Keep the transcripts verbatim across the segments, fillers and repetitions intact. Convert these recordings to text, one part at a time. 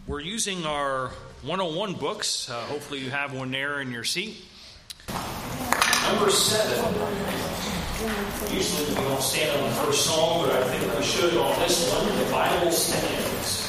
We're using our one oh one books. Uh, hopefully you have one there in your seat. Number seven. Usually we don't stand on the first song, but I think we should on this one. The Bible Stands.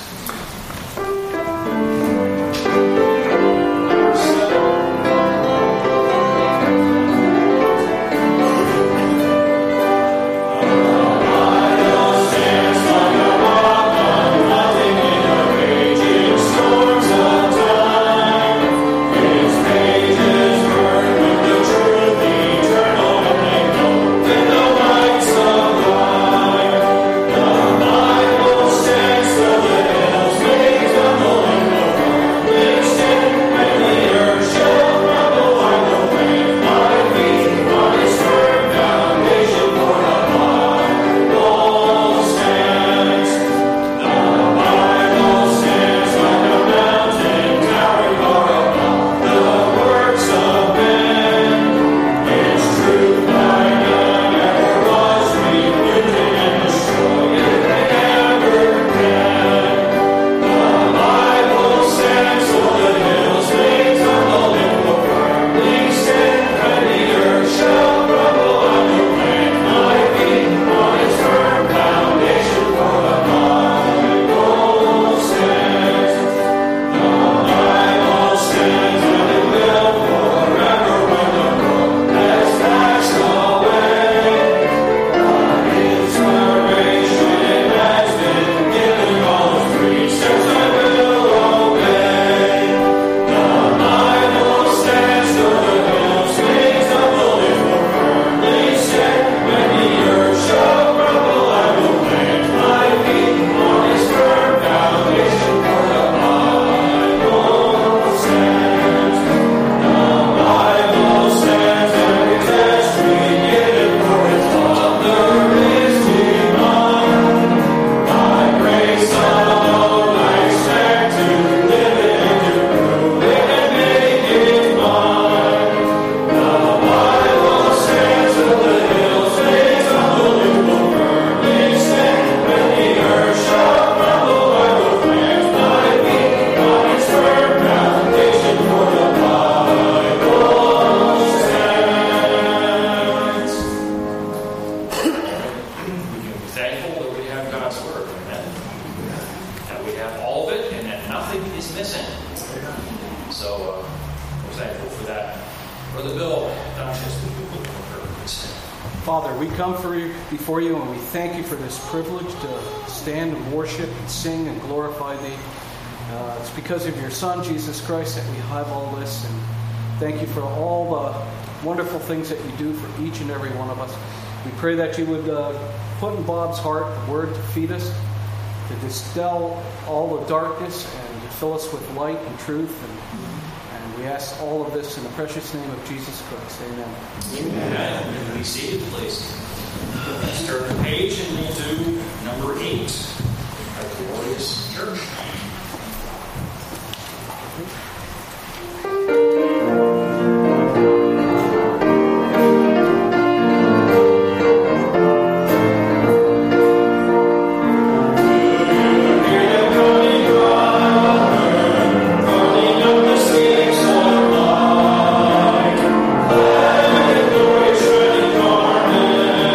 Before you, and we thank you for this privilege to stand and worship and sing and glorify thee. Uh, it's because of your Son, Jesus Christ, that we have all this, and thank you for all the wonderful things that you do for each and every one of us. We pray that you would uh, put in Bob's heart the word to feed us, to dispel all the darkness, and to fill us with light and truth. And, and we ask all of this in the precious name of Jesus Christ. Amen. Amen. And be seated, please. Let's turn the page and we'll do number eight, A Glorious Church.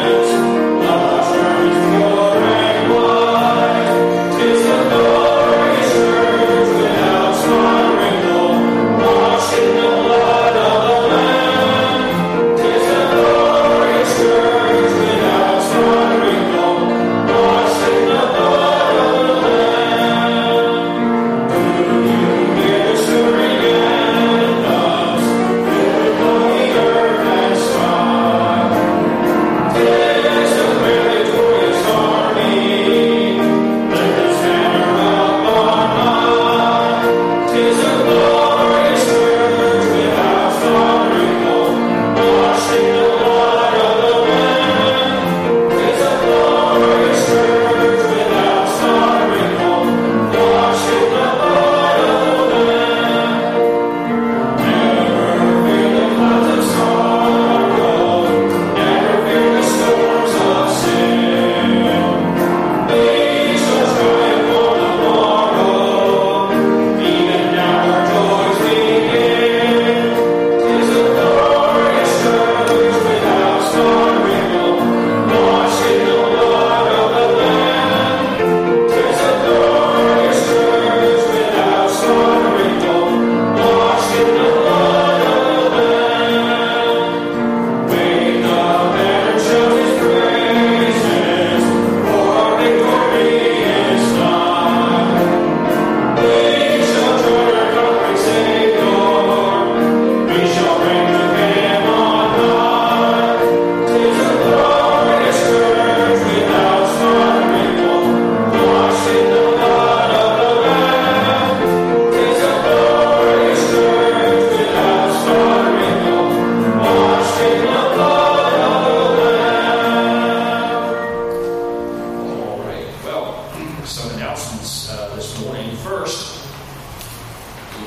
Glory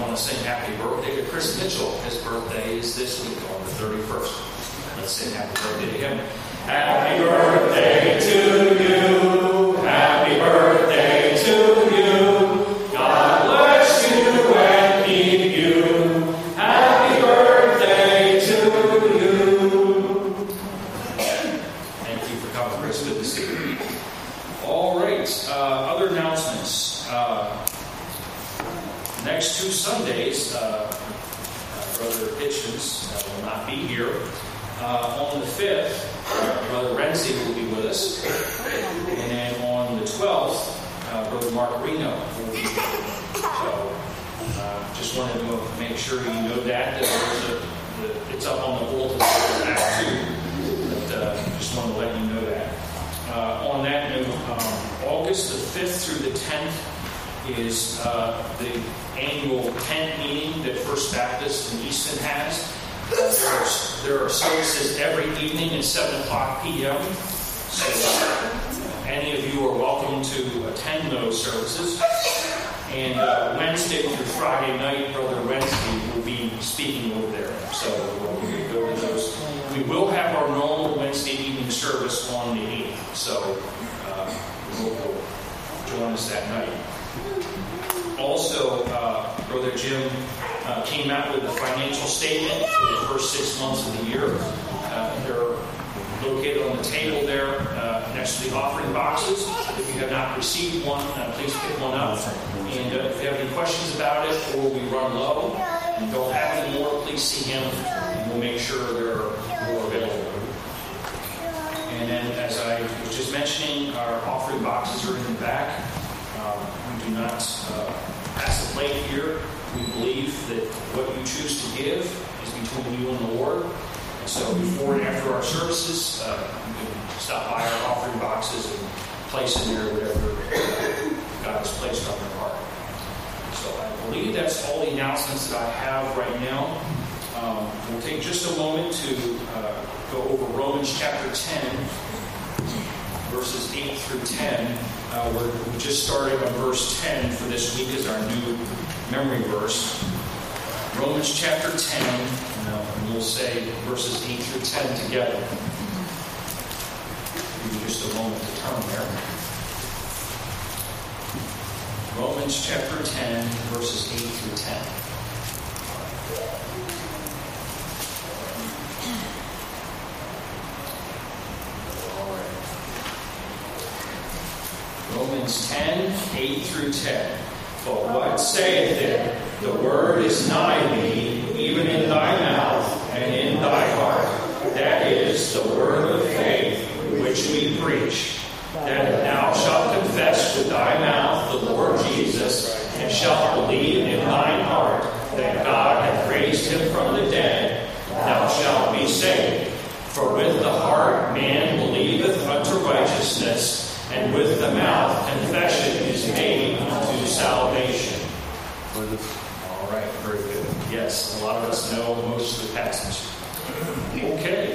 want to sing happy birthday to Chris Mitchell. His birthday is this week on the thirty-first. Let's sing happy birthday to him. Happy birthday to you. Happy birthday to you. God bless you and keep you. Happy birthday to you. Thank you for coming, Chris. Good to see you. All right. Uh, other announcements. Uh, next two Sundays, uh, uh, Brother Hitchens uh, will not be here. Uh, on the fifth, uh, Brother Renzi will be with us. And then on the twelfth, uh, Brother Mark Reno will be with us. So, uh, just wanted to make sure you know that. that there's a, the, it's up on the bulletin for that too. But uh, just wanted to let you know that. Uh, on that note, um, August the fifth through the tenth is uh, the annual tent meeting that First Baptist in Easton has. There's, there are services every evening at seven o'clock p.m. So uh, any of you are welcome to attend those services. And uh, Wednesday through Friday night, Brother Wednesday will be speaking over there. So we'll go to those. We will have our normal Wednesday evening service on the eighth. So uh, we'll, we'll join us that night. Also, uh, Brother Jim uh, came out with a financial statement for the first six months of the year. Uh, they're located on the table there uh, next to the offering boxes. If you have not received one, uh, please pick one up. And uh, if you have any questions about it or we run low and don't have any more, please see him and we'll make sure they're more available. And then, as I was just mentioning, our offering boxes are in the back. Um, we do not uh, pass the plate here. We believe that what you choose to give is between you and the Lord. And so before and after our services, uh, you can stop by our offering boxes and place in there whatever God has placed on your heart. So I believe that's all the announcements that I have right now. Um, we'll take just a moment to uh, go over Romans chapter ten, verses eight through ten. Uh, we're, we just started on verse ten for this week as our new memory verse. Romans chapter ten, and we'll say verses eight through ten together. Give you just a moment to turn there. Romans chapter ten, verses eight through ten. Romans ten, eight through ten. But what saith it? The word is nigh thee, even in thy mouth and in thy heart. That is the word of faith which we preach. That if thou shalt confess with thy mouth the Lord Jesus, and shalt believe in thine heart that God hath raised him from the dead, thou shalt be saved. For with the heart man believeth unto righteousness, and with the mouth confession is made unto salvation. All right, very good. Yes, a lot of us know most of the passage. Okay.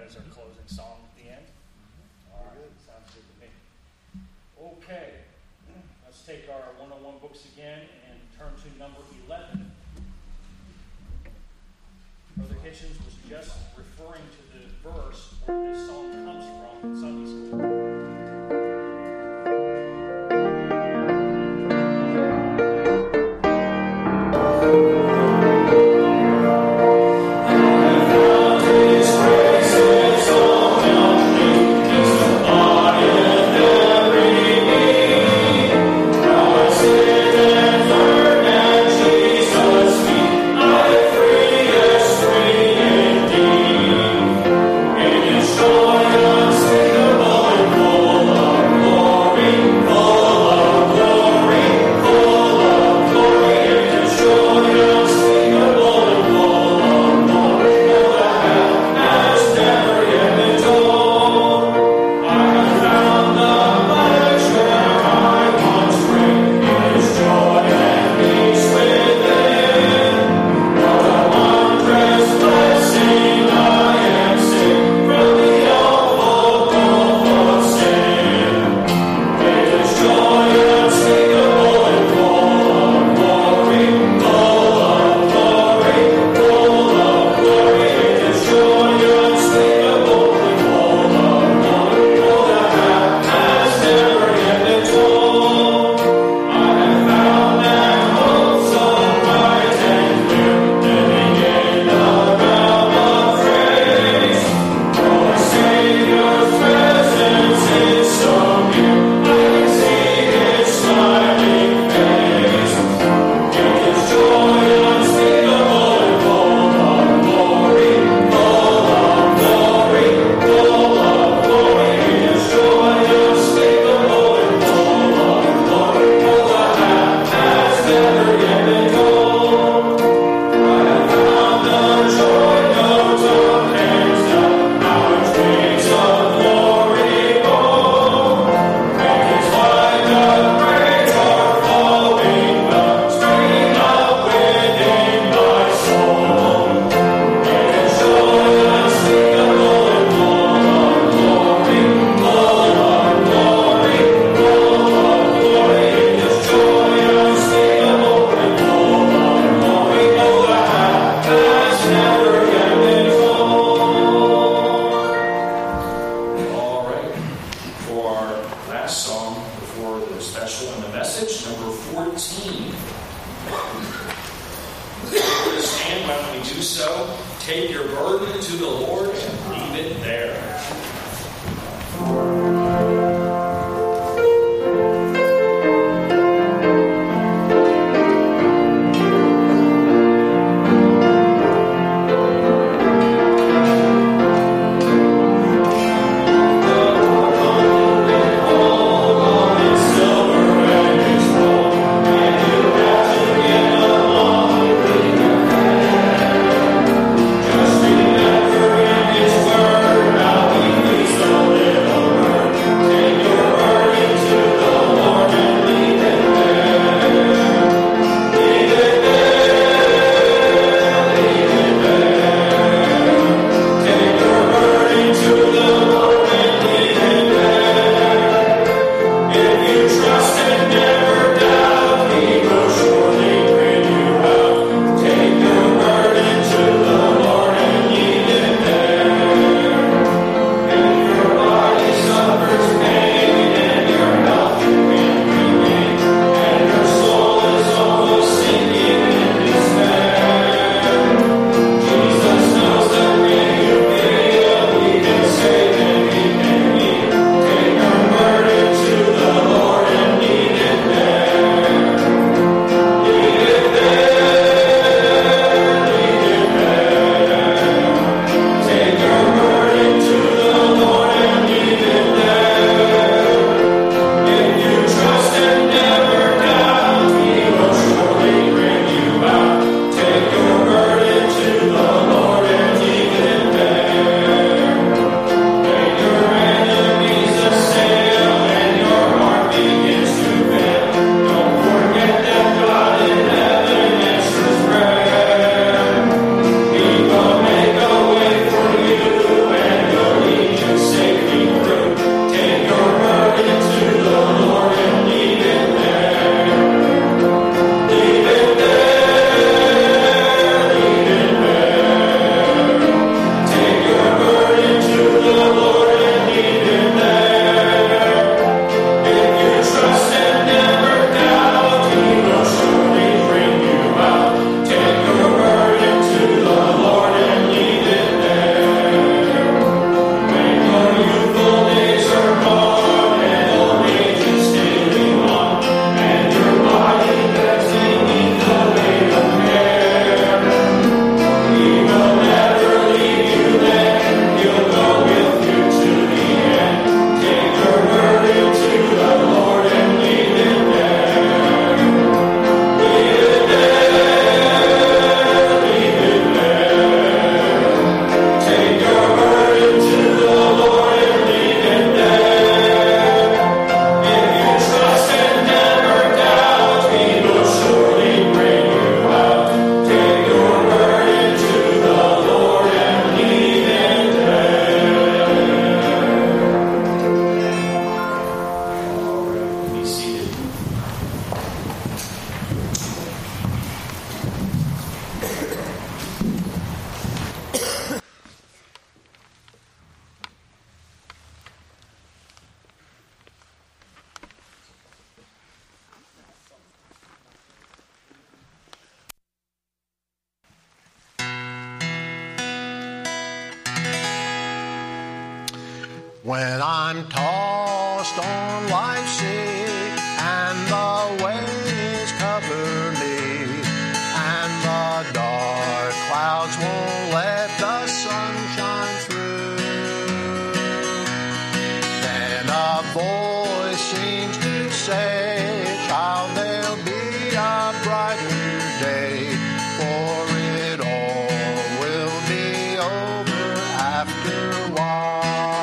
as our closing song at the end? All right, sounds good to me. Okay, let's take our one oh one books again and turn to number eleven. Brother Hitchens was just referring to the verse where this song comes from in Sunday school. Live When I'm tossed on life's sea and the waves cover me and the dark clouds won't let the sun shine through, then a voice seems to say, child, there'll be a brighter day, for it all will be over after a while.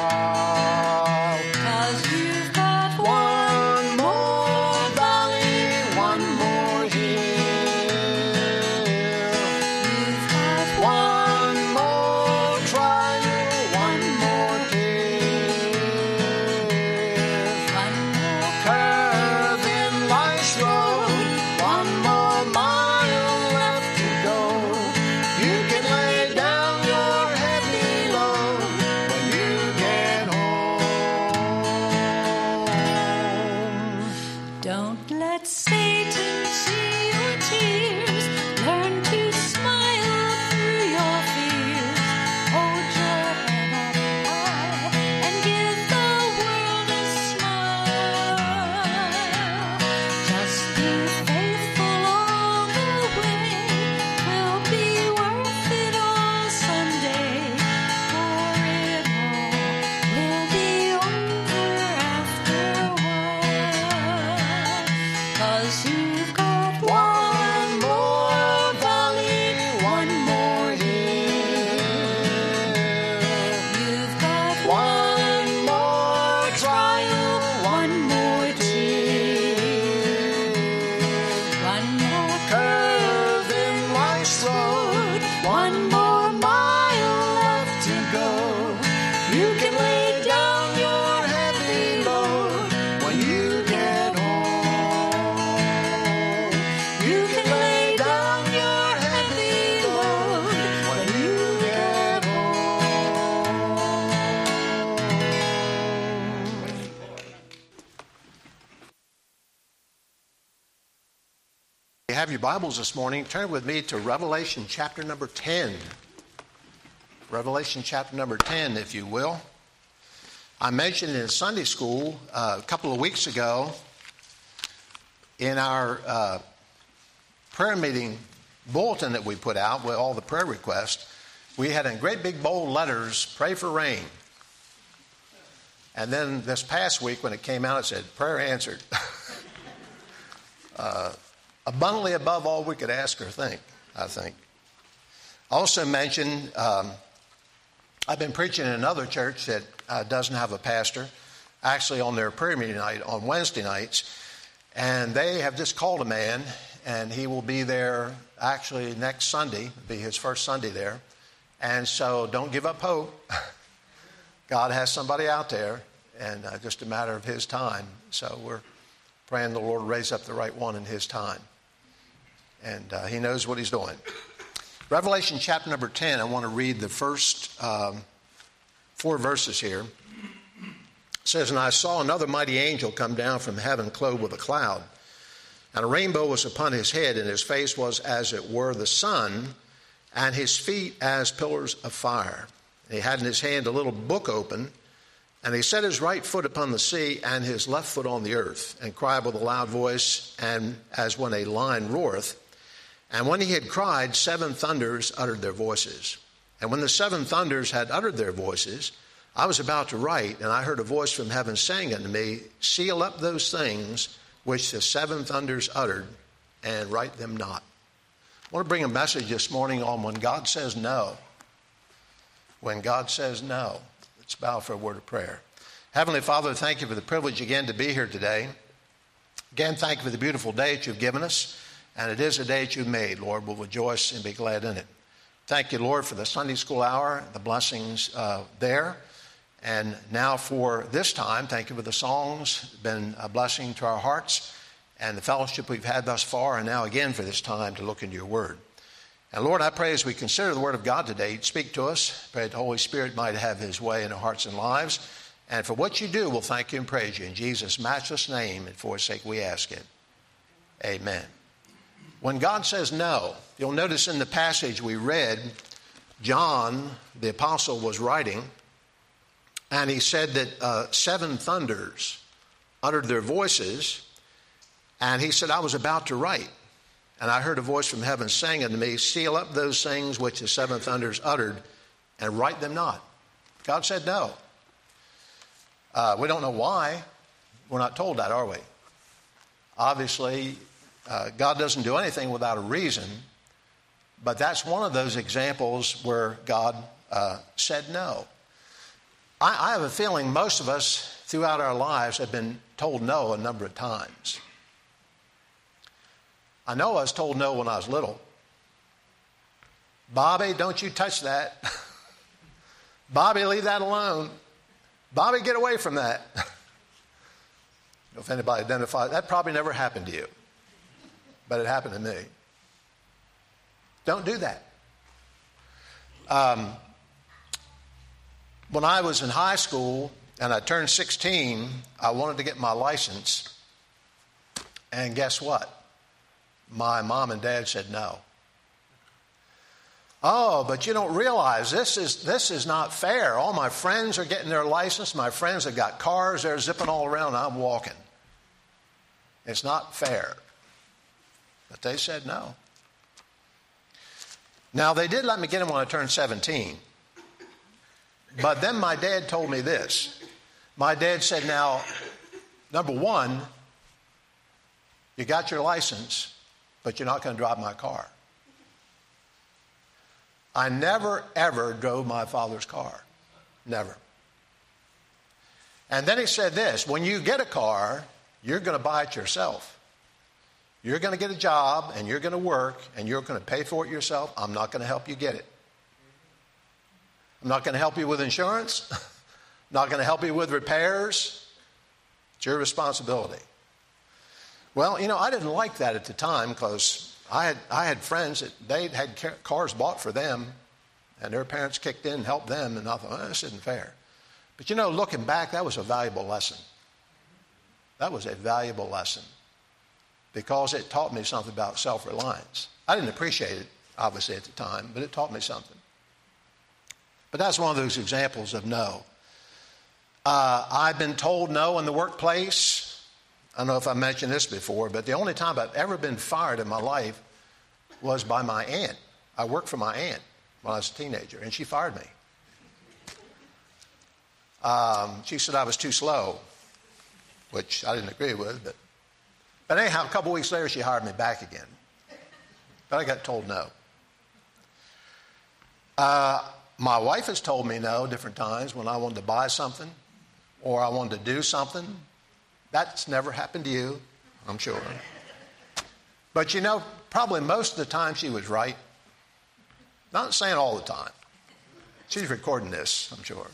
Have your Bibles this morning, turn with me to Revelation chapter number ten. Revelation chapter number ten, if you will. I mentioned in Sunday school uh, a couple of weeks ago in our uh, prayer meeting bulletin that we put out with all the prayer requests, we had in great big bold letters, pray for rain. And then this past week when it came out, it said, prayer answered. uh, Abundantly above all we could ask or think, I think. Also mentioned, um, I've been preaching in another church that uh, doesn't have a pastor, actually on their prayer meeting night on Wednesday nights. And they have just called a man, and he will be there actually next Sunday, it'll be his first Sunday there. And so don't give up hope. God has somebody out there, and uh, just a matter of his time. So we're praying the Lord raise up the right one in his time. And uh, he knows what he's doing. Revelation chapter number ten, I want to read the first um, four verses here. It says, and I saw another mighty angel come down from heaven clothed with a cloud. And a rainbow was upon his head, and his face was as it were the sun, and his feet as pillars of fire. And he had in his hand a little book open, and he set his right foot upon the sea and his left foot on the earth, and cried with a loud voice, and as when a lion roareth. And when he had cried, seven thunders uttered their voices. And when the seven thunders had uttered their voices, I was about to write, and I heard a voice from heaven saying unto me, seal up those things which the seven thunders uttered, and write them not. I want to bring a message this morning on when God says no. When God says no. Let's bow for a word of prayer. Heavenly Father, thank you for the privilege again to be here today. Again, thank you for the beautiful day that you've given us. And it is a day that you've made, Lord. We'll rejoice and be glad in it. Thank you, Lord, for the Sunday school hour, the blessings uh, there. And now for this time, thank you for the songs. It's been a blessing to our hearts and the fellowship we've had thus far. And now again for this time to look into your word. And Lord, I pray as we consider the word of God today, you'd speak to us. Pray that the Holy Spirit might have his way in our hearts and lives. And for what you do, we'll thank you and praise you. In Jesus' matchless name, and for his sake we ask it. Amen. When God says no, you'll notice in the passage we read, John, the apostle, was writing, And he said that uh, seven thunders uttered their voices. And he said, I was about to write. And I heard a voice from heaven saying unto me, seal up those things which the seven thunders uttered, and write them not. God said no. Uh, we don't know why. We're not told that, are we? Obviously, uh, God doesn't do anything without a reason. But that's one of those examples where God uh, said no. I, I have a feeling most of us throughout our lives have been told no a number of times. I know I was told no when I was little. Bobby, don't you touch that. Bobby, leave that alone. Bobby, get away from that. If anybody identifies, that probably never happened to you. But it happened to me. Don't do that. Um, when I was in high school and I turned sixteen, I wanted to get my license. And guess what? My mom and dad said no. Oh, but you don't realize this is this is not fair. All my friends are getting their license. My friends have got cars. They're zipping all around. And I'm walking. It's not fair. But they said no. Now, they did let me get them when I turned seventeen. But then my dad told me this. My dad said, now, number one, you got your license, but you're not going to drive my car. I never, ever drove my father's car. Never. And then he said this, when you get a car, you're going to buy it yourself. You're going to get a job, and you're going to work, and you're going to pay for it yourself. I'm not going to help you get it. I'm not going to help you with insurance. I'm not going to help you with repairs. It's your responsibility. Well, you know, I didn't like that at the time because I had I had friends that they had cars bought for them, and their parents kicked in and helped them, and I thought, oh, this isn't fair. But you know, looking back, that was a valuable lesson. That was a valuable lesson because it taught me something about self-reliance. I didn't appreciate it, obviously, at the time, but it taught me something. But that's one of those examples of no. Uh, I've been told no in the workplace. I don't know if I mentioned this before, but the only time I've ever been fired in my life was by my aunt. I worked for my aunt when I was a teenager, and she fired me. Um, she said I was too slow, which I didn't agree with. But, but anyhow, a couple weeks later, she hired me back again. But I got told no. Uh, my wife has told me no different times when I wanted to buy something or I wanted to do something. That's never happened to you, I'm sure. But you know, probably most of the time she was right. Not saying all the time. She's recording this, I'm sure.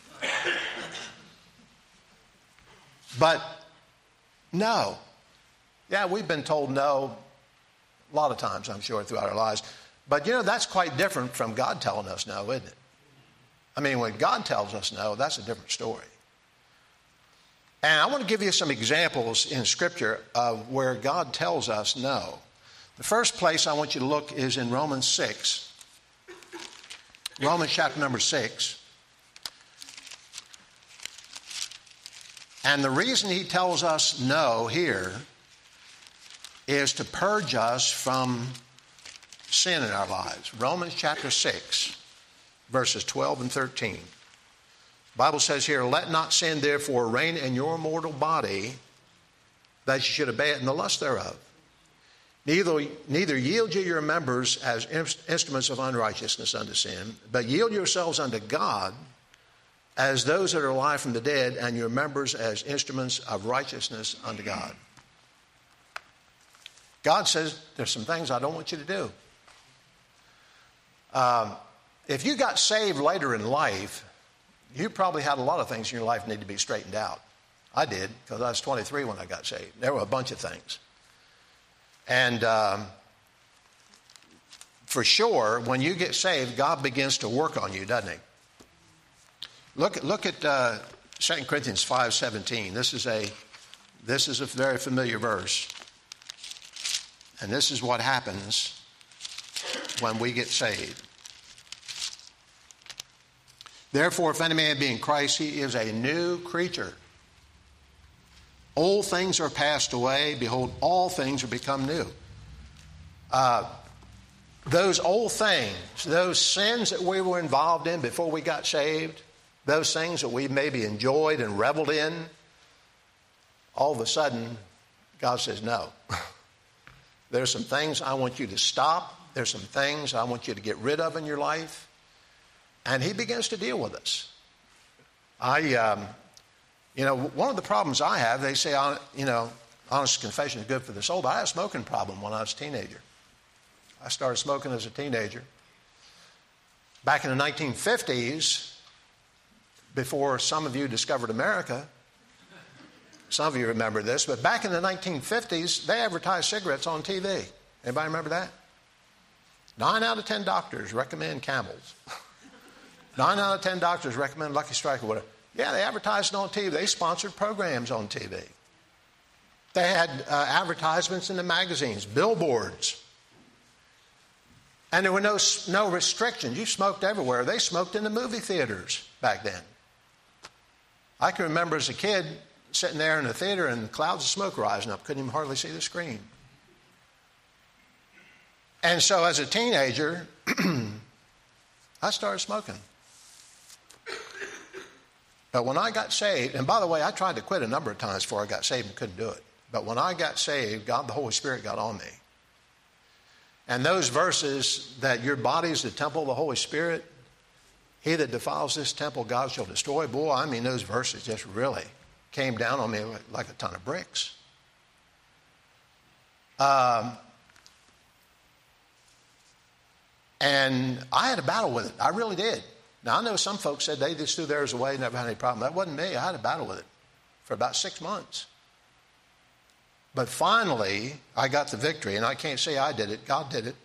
But no. Yeah, we've been told no a lot of times, I'm sure, throughout our lives. But you know, that's quite different from God telling us no, isn't it? I mean, when God tells us no, that's a different story. And I want to give you some examples in Scripture of where God tells us no. The first place I want you to look is in Romans six. Romans chapter number six. And the reason he tells us no here is to purge us from sin in our lives. Romans chapter six, verses twelve and thirteen. The Bible says here, let not sin therefore reign in your mortal body, that you should obey it in the lust thereof. Neither, neither yield ye your members as instruments of unrighteousness unto sin, but yield yourselves unto God as those that are alive from the dead, and your members as instruments of righteousness unto God. God says, there's some things I don't want you to do. Um, if you got saved later in life, you probably had a lot of things in your life need to be straightened out. I did, because I was twenty-three when I got saved. There were a bunch of things. And um, for sure, when you get saved, God begins to work on you, doesn't he? Look, look at uh, Second Corinthians five seventeen. This is a this is a very familiar verse. And this is what happens when we get saved. Therefore, if any man be in Christ, he is a new creature. Old things are passed away. Behold, all things are become new. Uh, those old things, those sins that we were involved in before we got saved, those things that we maybe enjoyed and reveled in, all of a sudden, God says, no. There's some things I want you to stop. There's some things I want you to get rid of in your life. And he begins to deal with us. I, um, you know, one of the problems I have, they say, you know, honest confession is good for the soul, but I had a smoking problem when I was a teenager. I started smoking as a teenager. Back in the nineteen fifties, before some of you discovered America, some of you remember this, but back in the nineteen fifties, they advertised cigarettes on T V. Anybody remember that? Nine out of ten doctors recommend Camels. Nine out of ten doctors recommend Lucky Strike or whatever. Yeah, they advertised on T V. They sponsored programs on T V. They had uh, advertisements in the magazines, billboards. And there were no, no restrictions. You smoked everywhere. They smoked in the movie theaters back then. I can remember as a kid sitting there in the theater and clouds of smoke rising up. Couldn't even hardly see the screen. And so as a teenager, I started smoking. But when I got saved, and by the way, I tried to quit a number of times before I got saved and couldn't do it. But when I got saved, God, the Holy Spirit got on me. And those verses that your body is the temple of the Holy Spirit, he that defiles this temple, God shall destroy. Boy, I mean, those verses just really came down on me like, like a ton of bricks. Um, and I had a battle with it. I really did. Now, I know some folks said they just threw theirs away, never had any problem. That wasn't me. I had a battle with it for about six months. But finally, I got the victory, and I can't say I did it. God did it.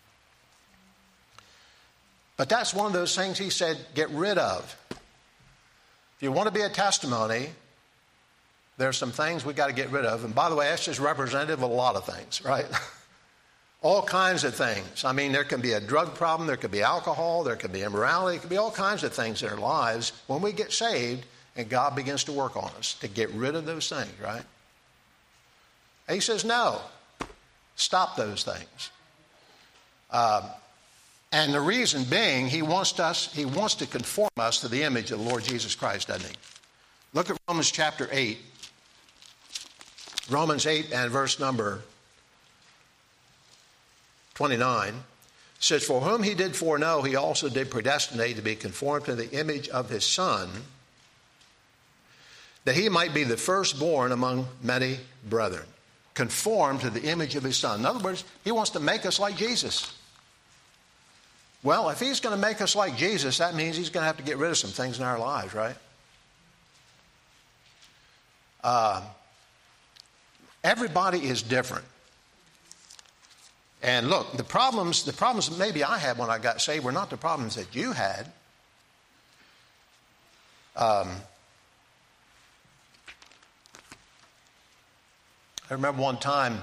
But that's one of those things he said, get rid of. If you want to be a testimony, there's some things we got to get rid of. And by the way, that's just representative of a lot of things, right? All kinds of things. I mean, there can be a drug problem, there could be alcohol, there could be immorality, there could be all kinds of things in our lives when we get saved and God begins to work on us to get rid of those things, right? And he says, no, stop those things. Um, and the reason being, he wants us, he wants to conform us to the image of the Lord Jesus Christ, doesn't he? Look at Romans chapter eight. Romans eight and verse number twenty-nine says, for whom he did foreknow, he also did predestinate to be conformed to the image of his Son, that he might be the firstborn among many brethren. Conformed to the image of his Son. In other words, he wants to make us like Jesus. Well, if he's going to make us like Jesus, that means he's going to have to get rid of some things in our lives, right? Uh, everybody is different. And look, the problems, the problems that maybe I had when I got saved were not the problems that you had. Um, I remember one time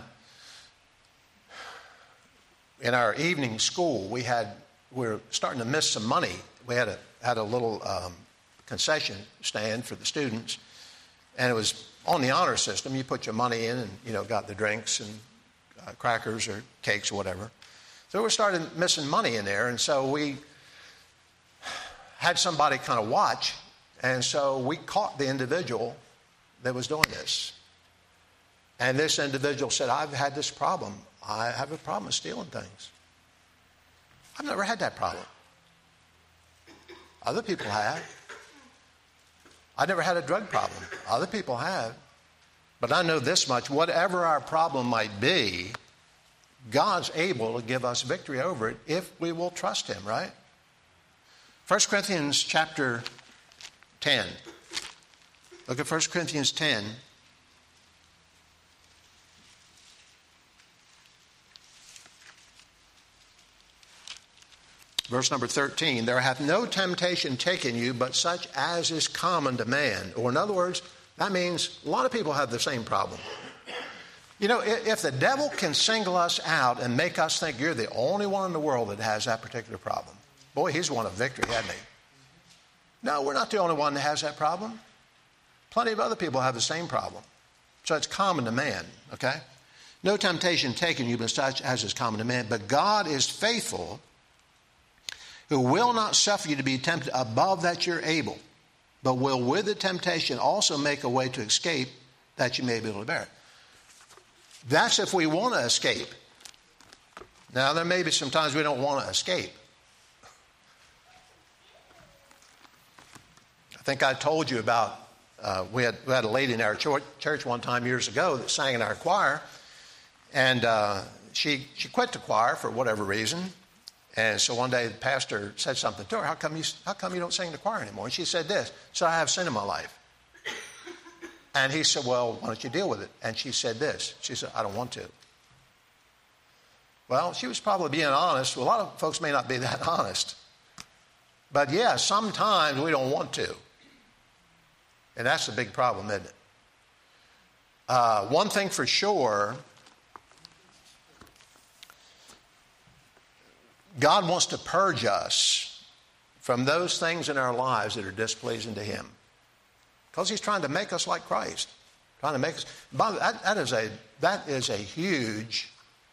in our evening school, we had we were starting to miss some money. We had a had a little um, concession stand for the students, and it was on the honor system. You put your money in, and you know got the drinks and uh, crackers or cakes or whatever. So we started missing money in there, and so we had somebody kind of watch, and so we caught the individual that was doing this. And this individual said, I've had this problem. I have a problem with stealing things. I've never had that problem. Other people have. I never had a drug problem. Other people have. But I know this much, whatever our problem might be, God's able to give us victory over it if we will trust him, right? First Corinthians chapter ten. Look at First Corinthians ten. Verse number thirteen, there hath no temptation taken you but such as is common to man. Or in other words, that means a lot of people have the same problem. You know, if the devil can single us out and make us think you're the only one in the world that has that particular problem, boy, he's won a victory, hasn't he? No, we're not the only one that has that problem. Plenty of other people have the same problem. So it's common to man, okay? No temptation taken you but such as is common to man. But God is faithful, who will not suffer you to be tempted above that you're able, but will with the temptation also make a way to escape that you may be able to bear it. That's if we want to escape. Now, there may be some times we don't want to escape. I think I told you about, uh, we, had, we had a lady in our church one time years ago that sang in our choir, and uh, she, she quit the choir for whatever reason. And so one day the pastor said something to her, how come you, how come you don't sing in the choir anymore? And she said this, so I have sin in my life. And he said, well, why don't you deal with it? And she said this, she said, I don't want to. Well, she was probably being honest. Well, a lot of folks may not be that honest. But yeah, sometimes we don't want to. And that's the big problem, isn't it? Uh, one thing for sure, God wants to purge us from those things in our lives that are displeasing to Him. Because He's trying to make us like Christ. Trying to make us. That, that, is a, that is a huge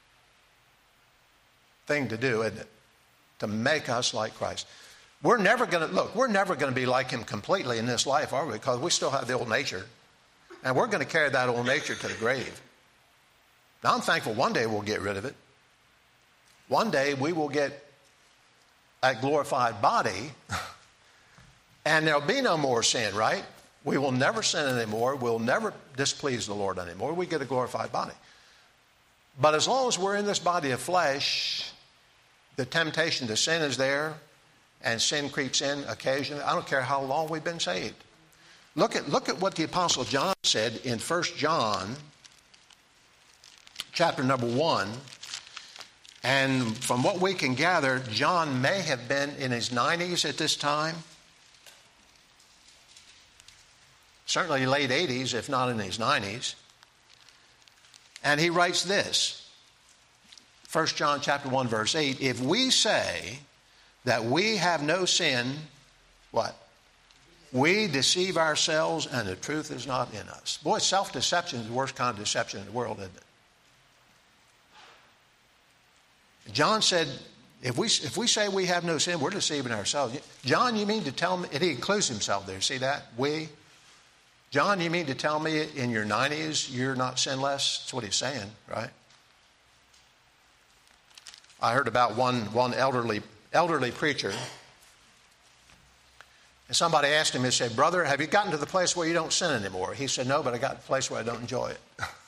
thing to do, isn't it? To make us like Christ. We're never going to, look, we're never going to be like Him completely in this life, are we? Because we still have the old nature. And we're going to carry that old nature to the grave. Now, I'm thankful one day we'll get rid of it. One day we will get a glorified body and there'll be no more sin, right? We will never sin anymore. We'll never displease the Lord anymore. We get a glorified body. But as long as we're in this body of flesh, the temptation to sin is there, and sin creeps in occasionally. I don't care how long we've been saved. Look at, look at what the Apostle John said in First John, chapter number one. And from what we can gather, John may have been in his nineties at this time. Certainly late eighties, if not in his nineties. And he writes this, First John chapter one, verse eight, if we say that we have no sin, what? We deceive ourselves and the truth is not in us. Boy, self-deception is the worst kind of deception in the world, isn't it? John said, if we, if we say we have no sin, we're deceiving ourselves. John, you mean to tell me, and he includes himself there, see that? We. John, you mean to tell me in your nineties you're not sinless? That's what he's saying, right? I heard about one, one elderly, elderly preacher. And somebody asked him, he said, brother, have you gotten to the place where you don't sin anymore? He said, no, but I got to the place where I don't enjoy it.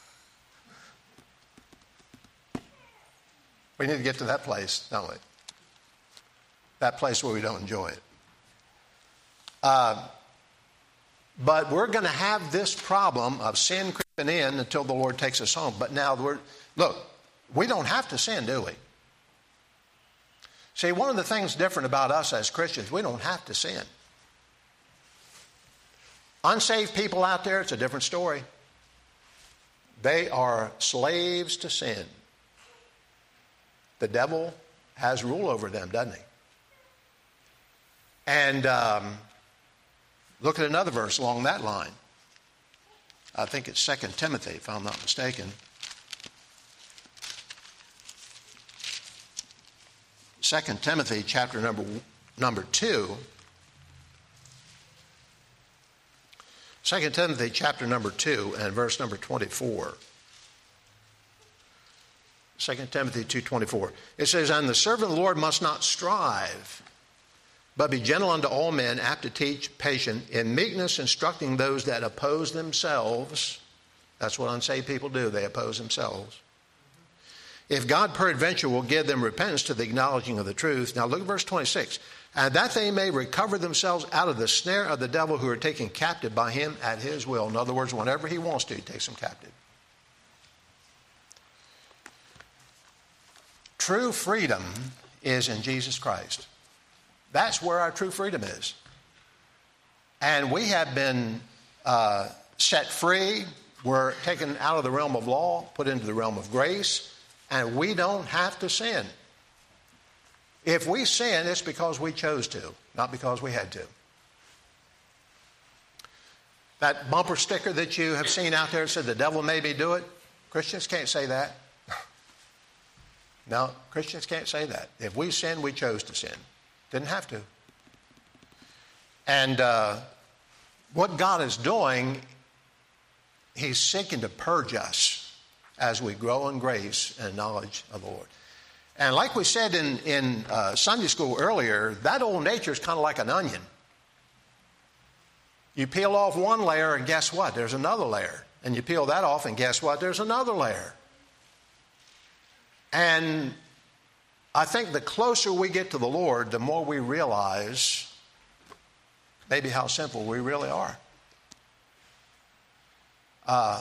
We need to get to that place, don't we? That place where we don't enjoy it. Uh, but we're going to have this problem of sin creeping in until the Lord takes us home. But now, we're, look, we don't have to sin, do we? See, one of the things different about us as Christians, we don't have to sin. Unsaved people out there, it's a different story. They are slaves to sin. The devil has rule over them, doesn't he? And um, look at another verse along that line. I think it's Second Timothy, if I'm not mistaken. Second Timothy, chapter number, number two. Second Timothy, chapter number two, and verse number twenty-four. Second Timothy two twenty-four. It says, and the servant of the Lord must not strive, but be gentle unto all men, apt to teach, patient, in meekness instructing those that oppose themselves. That's what unsaved people do. They oppose themselves. If God peradventure will give them repentance to the acknowledging of the truth. Now look at verse twenty-six. And that they may recover themselves out of the snare of the devil, who are taken captive by him at his will. In other words, whenever he wants to, he takes them captive. True freedom is in Jesus Christ. That's where our true freedom is. And we have been uh, set free. We're taken out of the realm of law, put into the realm of grace, and we don't have to sin. If we sin, it's because we chose to, not because we had to. That bumper sticker that you have seen out there that said the devil made me do it, Christians can't say that. No, Christians can't say that. If we sin, we chose to sin. Didn't have to. And uh, what God is doing, he's seeking to purge us as we grow in grace and knowledge of the Lord. And like we said in, in uh, Sunday school earlier, that old nature is kind of like an onion. You peel off one layer and guess what? There's another layer. And you peel that off and guess what? There's another layer. And I think the closer we get to the Lord, the more we realize maybe how simple we really are. Uh,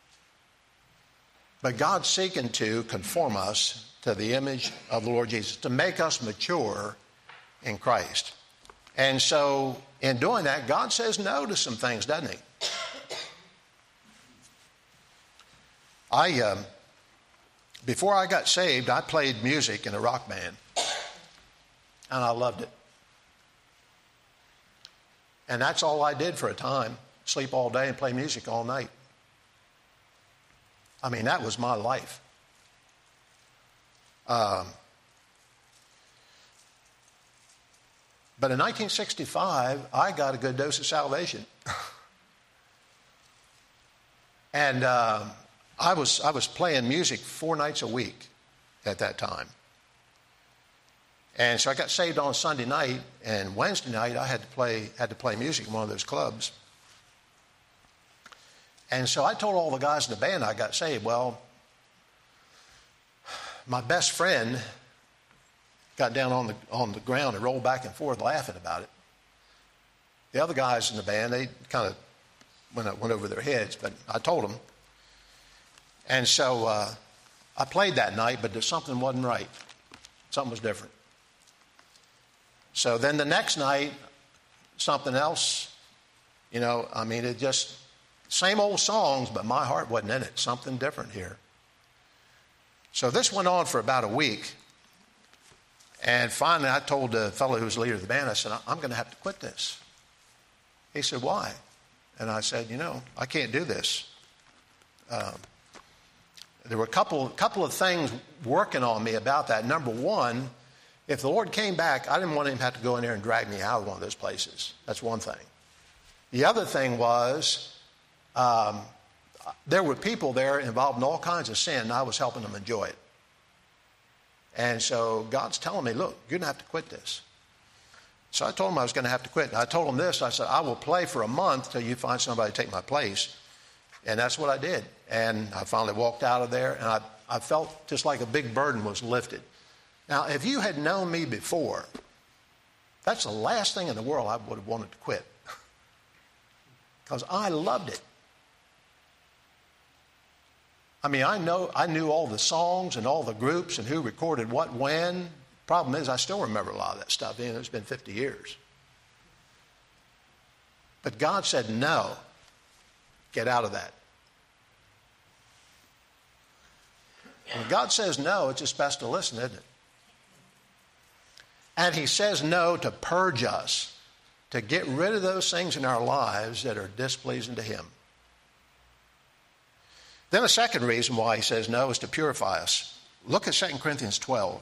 but God's seeking to conform us to the image of the Lord Jesus, to make us mature in Christ. And so in doing that, God says no to some things, doesn't he? I, um, before I got saved, I played music in a rock band. And I loved it. And that's all I did for a time. Sleep all day and play music all night. I mean, that was my life. Um, but in nineteen sixty-five, I got a good dose of salvation. and uh, I was I was playing music four nights a week at that time. And so I got saved on Sunday night, and Wednesday night I had to play had to play music in one of those clubs. And so I told all the guys in the band I got saved, well, my best friend got down on the on the ground and rolled back and forth laughing about it. The other guys in the band, they kind of went, went over their heads, but I told them. And so uh, I played that night, but something wasn't right. Something was different. So then the next night, something else, you know, I mean, it just, same old songs, but my heart wasn't in it. Something different here. So this went on for about a week. And finally, I told the fellow who was the leader of the band, I said, I'm going to have to quit this. He said, why? And I said, you know, I can't do this. Um, there were a couple, couple of things working on me about that. Number one, if the Lord came back, I didn't want him to have to go in there and drag me out of one of those places. That's one thing. The other thing was, um, there were people there involved in all kinds of sin, and I was helping them enjoy it. And so God's telling me, look, you're going to have to quit this. So I told him I was going to have to quit. And I told him this. I said, I will play for a month till you find somebody to take my place. And that's what I did. And I finally walked out of there, and I, I felt just like a big burden was lifted. Now, if you had known me before, that's the last thing in the world I would have wanted to quit. Because I loved it. I mean, I know I knew all the songs and all the groups and who recorded what when. Problem is, I still remember a lot of that stuff. You know, it's been fifty years. But God said, no, get out of that. When God says no, it's just best to listen, isn't it? And he says no to purge us, to get rid of those things in our lives that are displeasing to him. Then a second reason why he says no is to purify us. Look at Second Corinthians twelve.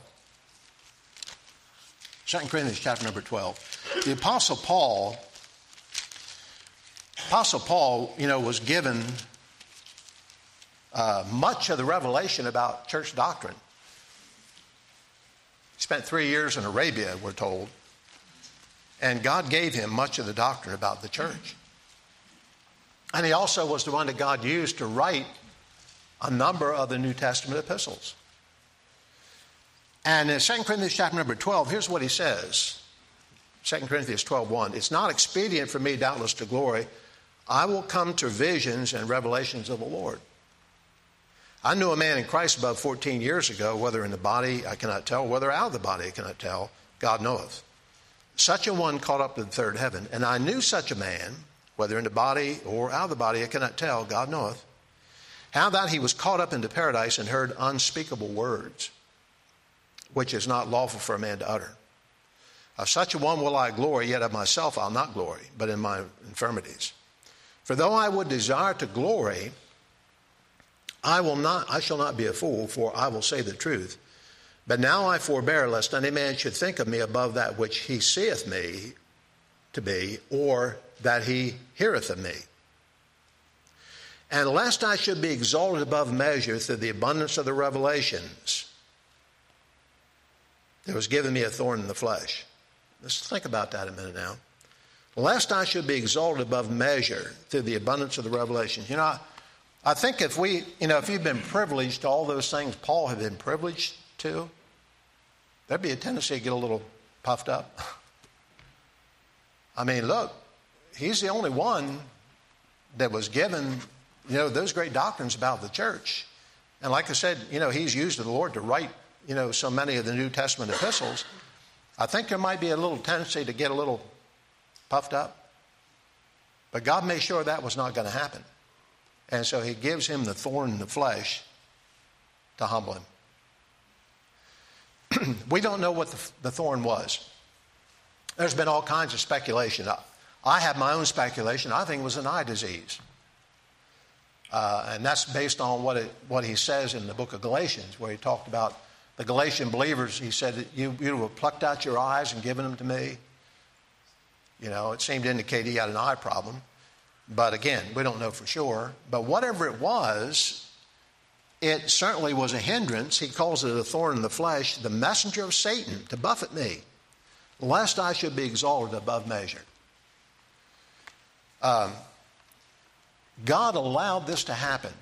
Second Corinthians chapter number twelve. The Apostle Paul, Apostle Paul, you know, was given uh, much of the revelation about church doctrine. He spent three years in Arabia, we're told. And God gave him much of the doctrine about the church. And he also was the one that God used to write a number of the New Testament epistles. And in Second Corinthians chapter number twelve, here's what he says. Second Corinthians twelve one. It's not expedient for me, doubtless, to glory. I will come to visions and revelations of the Lord. I knew a man in Christ above fourteen years ago, whether in the body I cannot tell, whether out of the body I cannot tell, God knoweth. Such a one caught up to the third heaven. And I knew such a man, whether in the body or out of the body I cannot tell, God knoweth. How that he was caught up into paradise and heard unspeakable words, which is not lawful for a man to utter. Of such a one will I glory, yet of myself I'll not glory, but in my infirmities. For though I would desire to glory, I will not, I shall not be a fool, for I will say the truth. But now I forbear, lest any man should think of me above that which he seeth me to be, or that he heareth of me. And lest I should be exalted above measure through the abundance of the revelations, there was given me a thorn in the flesh. Let's think about that a minute now. Lest I should be exalted above measure through the abundance of the revelations. You know, I, I think if we, you know, if you've been privileged to all those things Paul had been privileged to, there'd be a tendency to get a little puffed up. I mean, look, he's the only one that was given, you know, those great doctrines about the church. And like I said, you know, he's used the Lord to write, you know, so many of the New Testament epistles. I think there might be a little tendency to get a little puffed up. But God made sure that was not going to happen. And so he gives him the thorn in the flesh to humble him. We don't know what the, the thorn was. There's been all kinds of speculation. I, I have my own speculation. I think it was an eye disease. Uh, and that's based on what it, what he says in the book of Galatians, where he talked about the Galatian believers. He said, that you, you have plucked out your eyes and given them to me. You know, it seemed to indicate he had an eye problem. But again, we don't know for sure. But whatever it was, it certainly was a hindrance. He calls it a thorn in the flesh, the messenger of Satan to buffet me, lest I should be exalted above measure. Um, God allowed this to happen.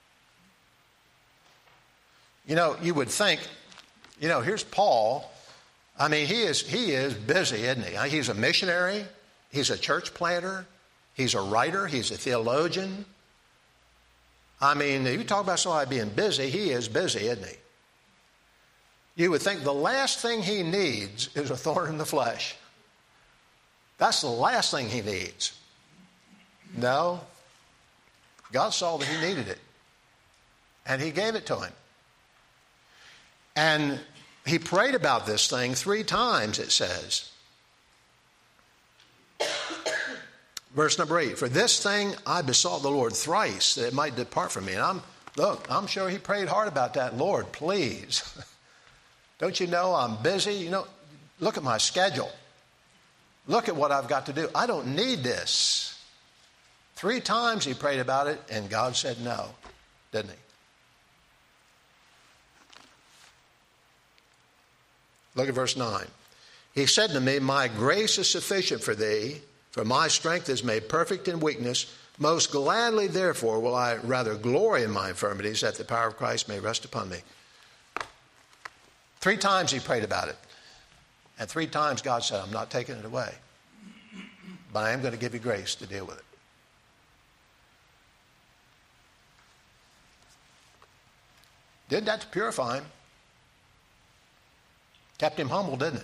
You know, you would think, you know, here's Paul. I mean, he is he is busy, isn't he? He's a missionary. He's a church planter. He's a writer. He's a theologian. I mean, you talk about somebody being busy, he is busy, isn't he? You would think the last thing he needs is a thorn in the flesh. That's the last thing he needs. No. God saw that he needed it. And he gave it to him. And he prayed about this thing three times, it says. Verse number eight, for this thing I besought the Lord thrice, that it might depart from me. And I'm, look, I'm sure he prayed hard about that. Lord, please. Don't you know I'm busy? You know, look at my schedule. Look at what I've got to do. I don't need this. Three times he prayed about it, and God said no, didn't he? Look at verse nine. He said to me, my grace is sufficient for thee, for my strength is made perfect in weakness. Most gladly, therefore, will I rather glory in my infirmities, that the power of Christ may rest upon me. Three times he prayed about it. And three times God said, I'm not taking it away. But I am going to give you grace to deal with it. Did that to purify him. Kept him humble, didn't it?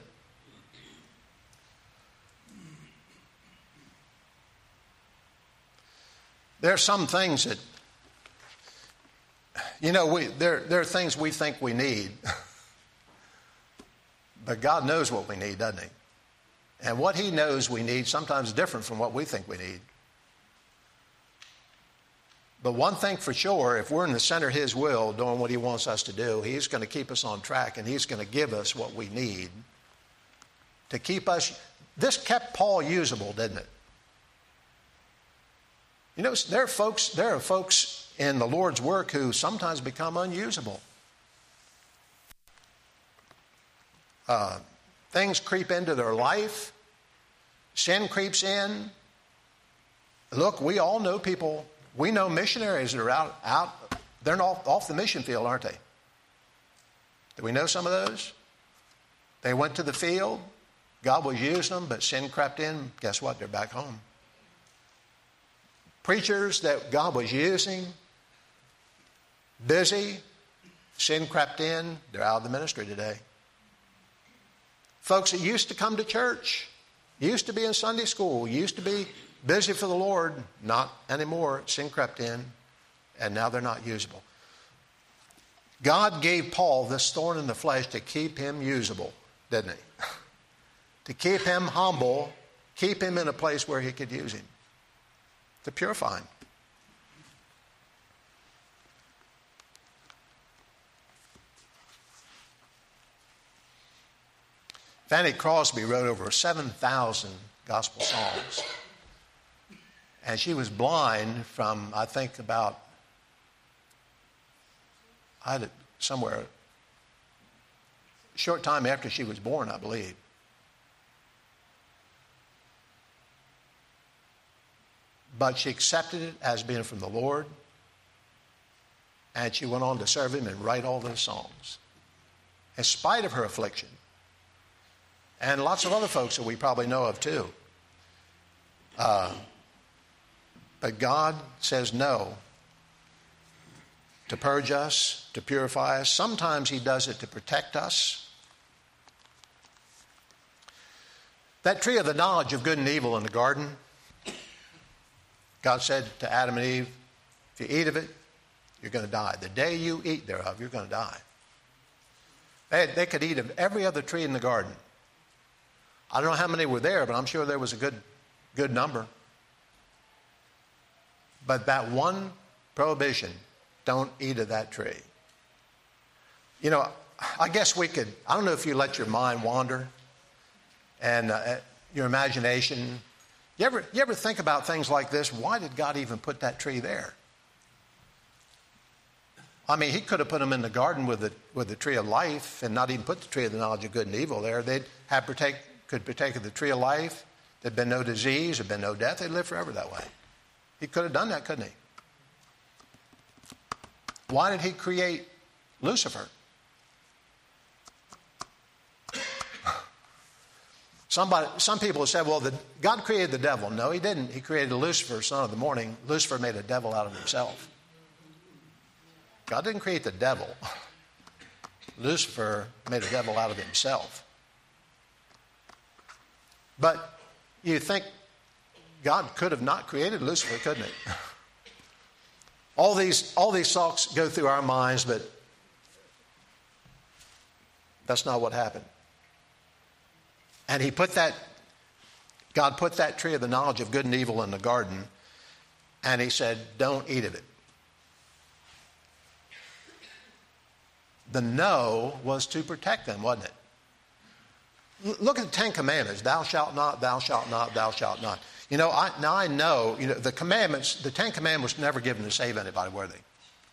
There are some things that, you know, we there, there are things we think we need. But God knows what we need, doesn't he? And what he knows we need sometimes is different from what we think we need. But one thing for sure, if we're in the center of his will, doing what he wants us to do, he's going to keep us on track, and he's going to give us what we need to keep us. This kept Paul usable, didn't it? You know, there are folks, there are folks in the Lord's work who sometimes become unusable. Uh, things creep into their life. Sin creeps in. Look, we all know people. We know missionaries that are out, out they're off, off the mission field, aren't they? Do we know some of those? They went to the field. God was using them, but sin crept in. Guess what? They're back home. Preachers that God was using, busy, sin crept in. They're out of the ministry today. Folks that used to come to church, used to be in Sunday school, used to be busy for the Lord, not anymore. Sin crept in, and now they're not usable. God gave Paul this thorn in the flesh to keep him usable, didn't he? To keep him humble, keep him in a place where he could use him. to purify him. Fanny Crosby wrote over seven thousand gospel songs. And she was blind from, I think, about, I had it somewhere, a short time after she was born, I believe. But she accepted it as being from the Lord. And she went on to serve him and write all those songs, in spite of her affliction. And lots of other folks that we probably know of too. Uh, but God says no to purge us, to purify us. Sometimes he does it to protect us. That tree of the knowledge of good and evil in the garden, God said to Adam and Eve, if you eat of it, you're going to die. The day you eat thereof, you're going to die. They, they could eat of every other tree in the garden. I don't know how many were there, but I'm sure there was a good, good number. But that one prohibition, don't eat of that tree. You know, I guess we could, I don't know if you let your mind wander and uh, your imagination. You ever, you ever think about things like this? Why did God even put that tree there? I mean, he could have put them in the garden with the, with the tree of life and not even put the tree of the knowledge of good and evil there. They'd have partake, could partake of the tree of life. There'd been no disease, there'd been no death. They'd live forever that way. He could have done that, couldn't he? Why did he create Lucifer? Somebody, some people have said, well, the, God created the devil. No, he didn't. He created Lucifer, son of the morning. Lucifer made a devil out of himself. God didn't create the devil. Lucifer made a devil out of himself. But you think God could have not created Lucifer, couldn't he? All these, all these thoughts go through our minds, but that's not what happened. And he put that, God put that tree of the knowledge of good and evil in the garden, and he said, don't eat of it. The no was to protect them, wasn't it? Look at the Ten Commandments. Thou shalt not, thou shalt not, thou shalt not. You know, I, now I know, you know, the commandments, the Ten Commandments were never given to save anybody, were they?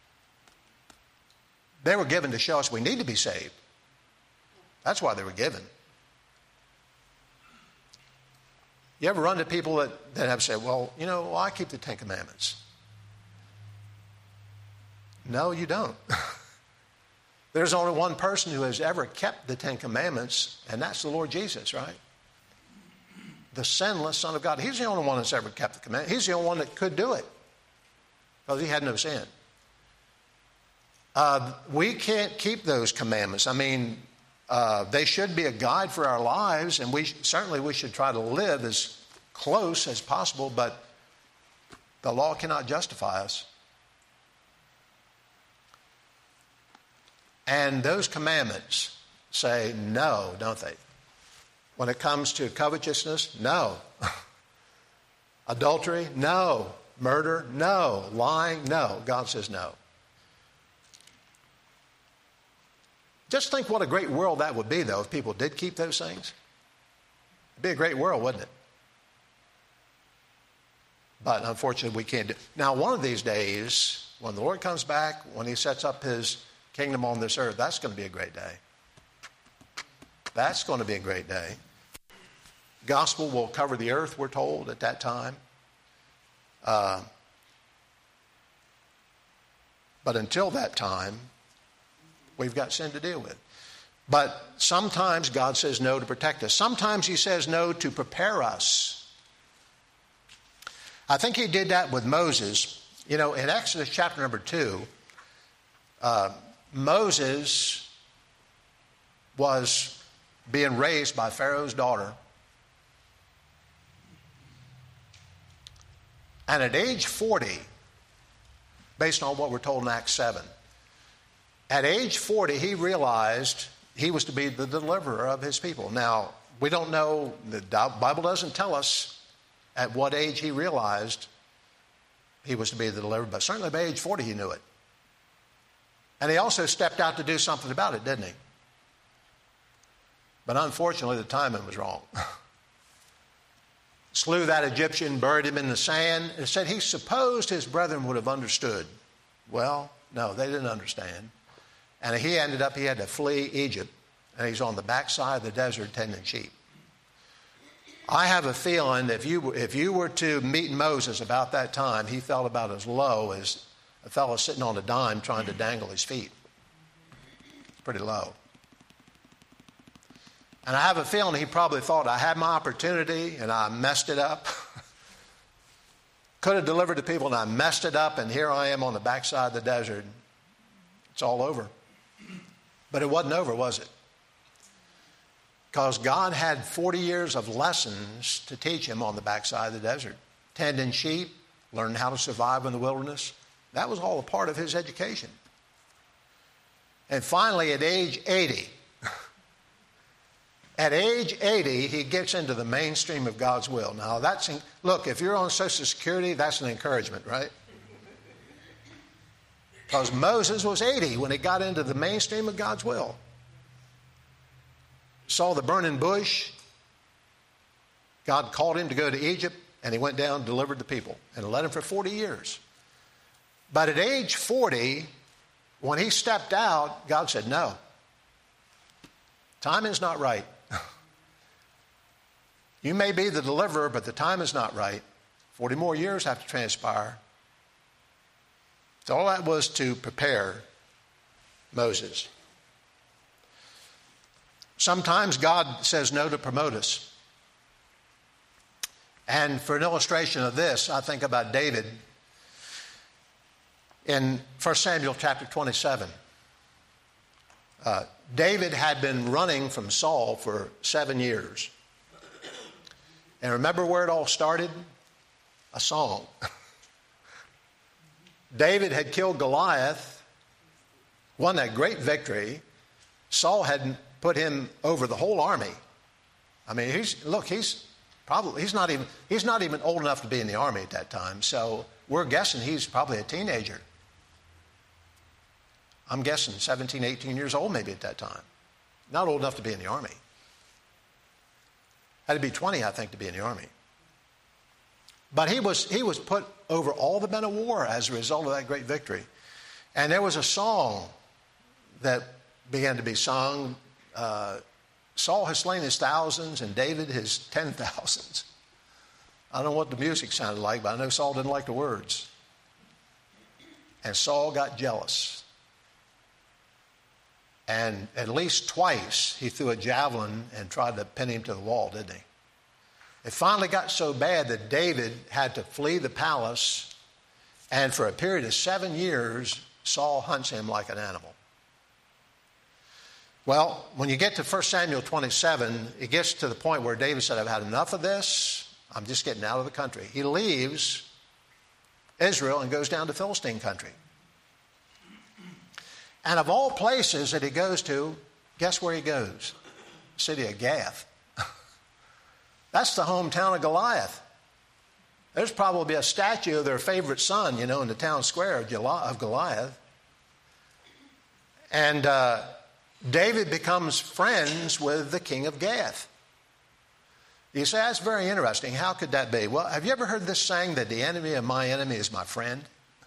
They were given to show us we need to be saved. That's why they were given. You ever run to people that, that have said, well, you know, well, I keep the Ten Commandments. No, you don't. There's only one person who has ever kept the Ten Commandments, and that's the Lord Jesus, right? The sinless Son of God. He's the only one that's ever kept the commandments. He's the only one that could do it because he had no sin. Uh, we can't keep those commandments. I mean, uh, they should be a guide for our lives, and we certainly we should try to live as close as possible, but the law cannot justify us. And those commandments say no, don't they? When it comes to covetousness, no. Adultery, no. Murder, no. Lying, no. God says no. Just think what a great world that would be, though, if people did keep those things. It'd be a great world, wouldn't it? But unfortunately, we can't do it. Now, one of these days, when the Lord comes back, when he sets up his kingdom on this earth, that's going to be a great day. That's going to be a great day. Gospel will cover the earth, we're told, at that time. Uh, but until that time, we've got sin to deal with. But sometimes God says no to protect us. Sometimes he says no to prepare us. I think he did that with Moses. You know, in Exodus chapter number two, uh, Moses was being raised by Pharaoh's daughter. And at age forty, based on what we're told in Acts seven, at age forty, he realized he was to be the deliverer of his people. Now, we don't know, the Bible doesn't tell us at what age he realized he was to be the deliverer, but certainly by age forty he knew it. And he also stepped out to do something about it, didn't he? But unfortunately, the timing was wrong. Slew that Egyptian, buried him in the sand, and said he supposed his brethren would have understood. Well, no, they didn't understand. And he ended up, he had to flee Egypt, and he's on the backside of the desert tending sheep. I have a feeling that if you, if you were to meet Moses about that time, he felt about as low as a fellow sitting on a dime trying to dangle his feet. It's pretty low. And I have a feeling he probably thought, I had my opportunity and I messed it up. Could have delivered to people and I messed it up, and here I am on the backside of the desert. It's all over. But it wasn't over, was it? Because God had forty years of lessons to teach him on the backside of the desert. Tending sheep, learning how to survive in the wilderness. That was all a part of his education. And finally, at age eighty, at age eighty, he gets into the mainstream of God's will. Now, that's, look, if you're on Social Security, that's an encouragement, right? Because Moses was eighty when he got into the mainstream of God's will. Saw the burning bush. God called him to go to Egypt, and he went down and delivered the people and led them for forty years. But at age forty, when he stepped out, God said, no, time is not right. You may be the deliverer, but the time is not right. forty more years have to transpire. So all that was to prepare Moses. Sometimes God says no to promote us. And for an illustration of this, I think about David in First Samuel chapter twenty-seven. Uh, David had been running from Saul for seven years. And remember where it all started? A song. David had killed Goliath, won that great victory. Saul had put him over the whole army. I mean, he's look, he's probably he's not even he's not even old enough to be in the army at that time. So we're guessing he's probably a teenager. I'm guessing seventeen, eighteen years old maybe at that time. Not old enough to be in the army. Had to be twenty, I think, to be in the army. But he was he was put over all the men of war as a result of that great victory. And there was a song that began to be sung. Uh, Saul has slain his thousands and David his ten thousands. I don't know what the music sounded like, but I know Saul didn't like the words. And Saul got jealous. And at least twice he threw a javelin and tried to pin him to the wall, didn't he? It finally got so bad that David had to flee the palace, and for a period of seven years, Saul hunts him like an animal. Well, when you get to First Samuel twenty-seven, it gets to the point where David said, I've had enough of this. I'm just getting out of the country. He leaves Israel and goes down to Philistine country. And of all places that he goes to, guess where he goes? The city of Gath. That's the hometown of Goliath. There's probably a statue of their favorite son, you know, in the town square of Goliath. And uh, David becomes friends with the king of Gath. You say, that's very interesting. How could that be? Well, have you ever heard this saying that the enemy of my enemy is my friend?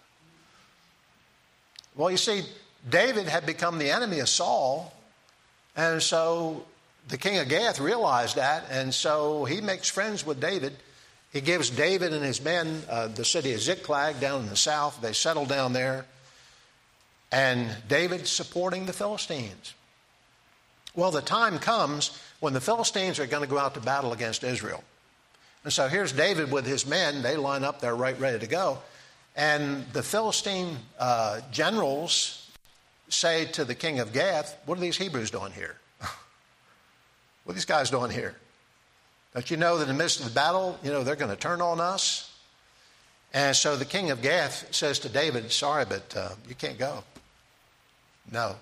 Well, you see, David had become the enemy of Saul, and so the king of Gath realized that, and so he makes friends with David. He gives David and his men uh, the city of Ziklag down in the south. They settle down there, and David's supporting the Philistines. Well, the time comes when the Philistines are going to go out to battle against Israel. And so here's David with his men. They line up, they're right ready to go. And the Philistine uh, generals say to the king of Gath, what are these Hebrews doing here? What are these guys doing here? Don't you know that in the midst of the battle, you know, they're going to turn on us? And so the king of Gath says to David, sorry, but uh, you can't go. No.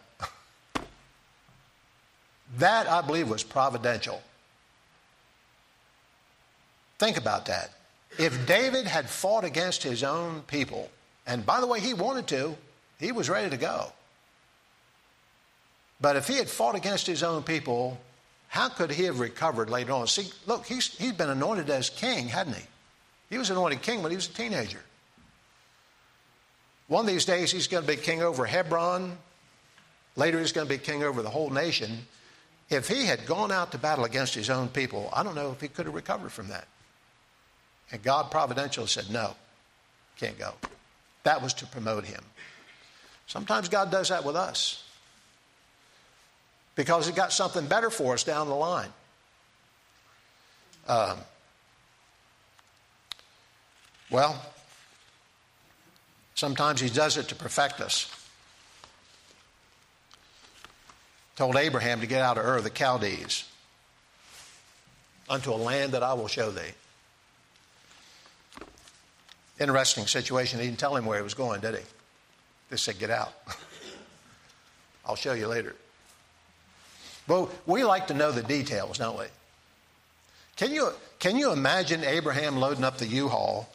That, I believe, was providential. Think about that. If David had fought against his own people, and by the way, he wanted to, he was ready to go. But if he had fought against his own people, how could he have recovered later on? See, look, he's, he's been anointed as king, hadn't he? He was anointed king when he was a teenager. One of these days, he's going to be king over Hebron. Later, he's going to be king over the whole nation. If he had gone out to battle against his own people, I don't know if he could have recovered from that. And God providentially said, no, can't go. That was to promote him. Sometimes God does that with us because he got something better for us down the line. Um, well, sometimes he does it to perfect us. Told Abraham to get out of Ur of the Chaldees unto a land that I will show thee. Interesting situation. He didn't tell him where he was going, did he? Just said, get out. I'll show you later. But we like to know the details, don't we? Can you, can you imagine Abraham loading up the U-Haul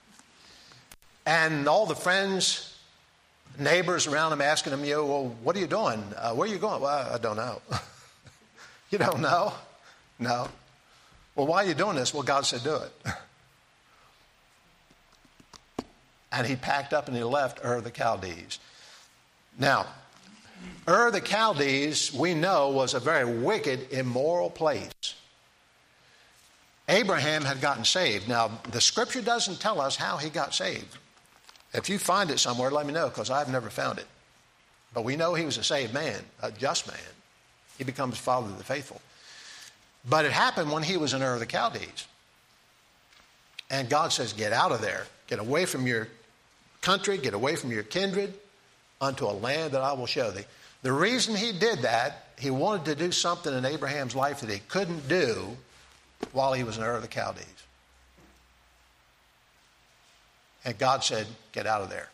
and all the friends, neighbors around him asking him, you know, well, what are you doing? Uh, where are you going? Well, I don't know. You don't know? No. Well, why are you doing this? Well, God said do it. And he packed up and he left Ur of the Chaldees. Now, Ur of the Chaldees, we know, was a very wicked, immoral place. Abraham had gotten saved. Now, the scripture doesn't tell us how he got saved. If you find it somewhere, let me know, because I've never found it. But we know he was a saved man, a just man. He becomes father of the faithful. But it happened when he was in Ur of the Chaldees. And God says, get out of there. Get away from your country, get away from your kindred, unto a land that I will show thee. The reason he did that, he wanted to do something in Abraham's life that he couldn't do while he was in Ur of the Chaldees. And God said, get out of there.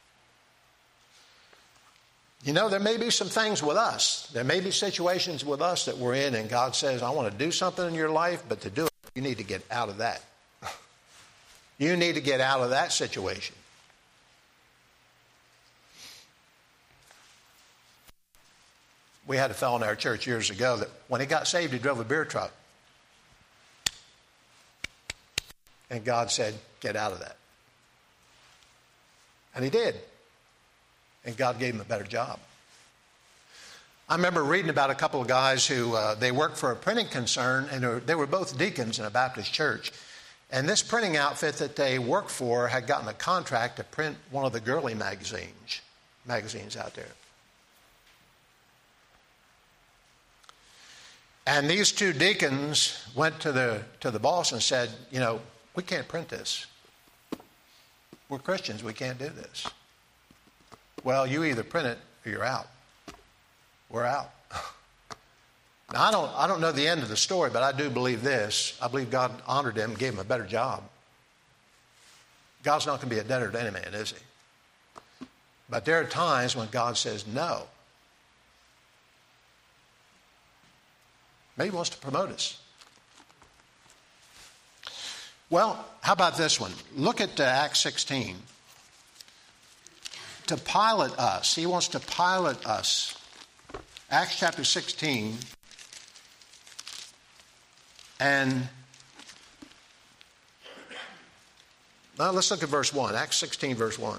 You know, there may be some things with us. There may be situations with us that we're in, and God says, I want to do something in your life, but to do it, you need to get out of that. You need to get out of that situation. We had a fellow in our church years ago that when he got saved, he drove a beer truck. And God said, get out of that. And he did. And God gave him a better job. I remember reading about a couple of guys who, uh, they worked for a printing concern, and they were, they were both deacons in a Baptist church. And this printing outfit that they worked for had gotten a contract to print one of the girly magazines, magazines out there. And these two deacons went to the to the boss and said, you know, we can't print this. We're Christians, we can't do this. Well, you either print it or you're out. We're out. Now, I don't I don't know the end of the story, but I do believe this. I believe God honored him and gave him a better job. God's not going to be a debtor to any man, is he? But there are times when God says no. Maybe he wants to promote us. Well, how about this one? Look at uh, Acts sixteen. To pilot us. He wants to pilot us. Acts chapter sixteen. And now let's look at verse one. Acts sixteen, verse one.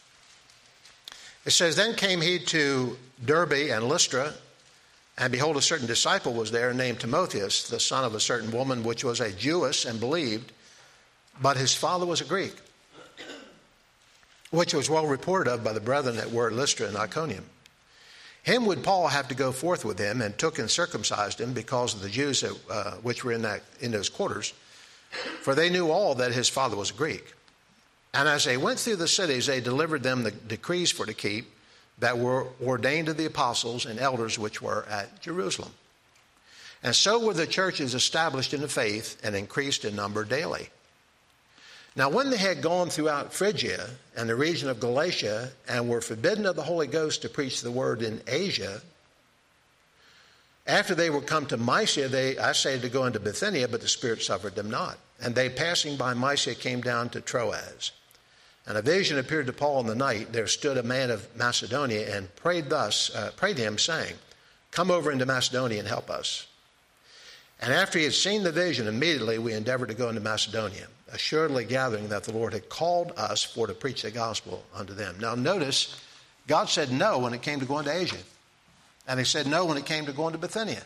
It says, then came he to Derbe and Lystra, and behold, a certain disciple was there named Timotheus, the son of a certain woman which was a Jewess and believed, but his father was a Greek, which was well reported of by the brethren that were at Lystra and Iconium. Him would Paul have to go forth with him, and took and circumcised him because of the Jews that, uh, which were in that in those quarters, for they knew all that his father was a Greek. And as they went through the cities, they delivered them the decrees for to keep, that were ordained to the apostles and elders which were at Jerusalem. And so were the churches established in the faith and increased in number daily. Now when they had gone throughout Phrygia and the region of Galatia, and were forbidden of the Holy Ghost to preach the word in Asia, After they were come to Mysia, they essayed to go into Bithynia, but the Spirit suffered them not. And they, passing by Mysia, came down to Troas. And a vision appeared to Paul in the night. There stood a man of Macedonia and prayed thus, uh, prayed him, saying, Come over into Macedonia and help us. And after he had seen the vision, immediately we endeavored to go into Macedonia, assuredly gathering that the Lord had called us for to preach the gospel unto them. Now notice, God said no when it came to going to Asia. And he said no when it came to going to Bithynia.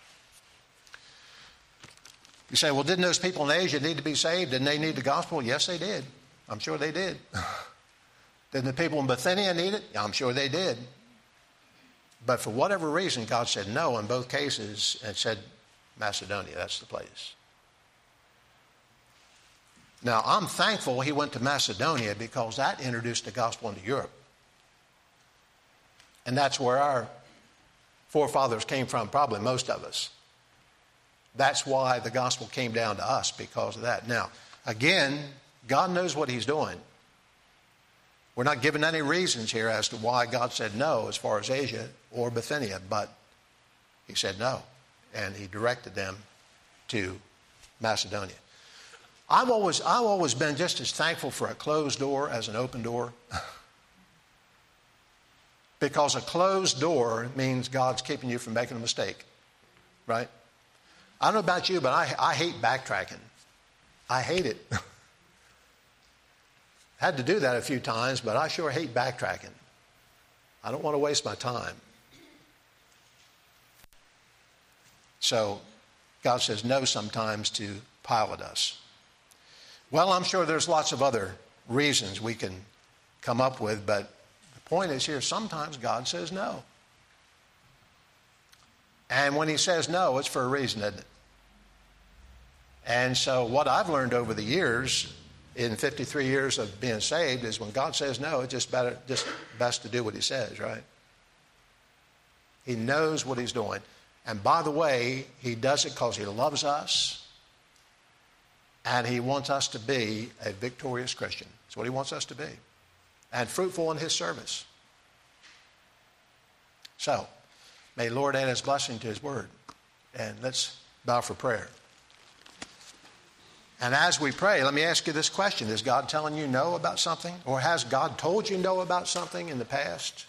You say, well, didn't those people in Asia need to be saved? Didn't they need the gospel? Yes, they did. I'm sure they did. Didn't the people in Bithynia need it? I'm sure they did. But for whatever reason, God said no in both cases and said Macedonia, that's the place. Now, I'm thankful he went to Macedonia because that introduced the gospel into Europe. And that's where our forefathers came from, probably most of us. That's why the gospel came down to us, because of that. Now, again, God knows what he's doing. We're not given any reasons here as to why God said no as far as Asia or Bithynia, but he said no, and he directed them to Macedonia. I've always, I've always been just as thankful for a closed door as an open door. Because a closed door means God's keeping you from making a mistake, right? I don't know about you, but I, I hate backtracking. I hate it. Had to do that a few times, but I sure hate backtracking. I don't want to waste my time. So God says no sometimes to pilot us. Well, I'm sure there's lots of other reasons we can come up with, but the point is here, sometimes God says no. And when he says no, it's for a reason, isn't it? And so what I've learned over the years, in fifty-three years of being saved, is when God says no, it's just better, just best to do what he says, right? He knows what he's doing. And by the way, he does it because he loves us, and he wants us to be a victorious Christian. That's what he wants us to be. And fruitful in his service. So, may the Lord add his blessing to his word. And let's bow for prayer. And as we pray, let me ask you this question. Is God telling you no about something? Or has God told you no about something in the past?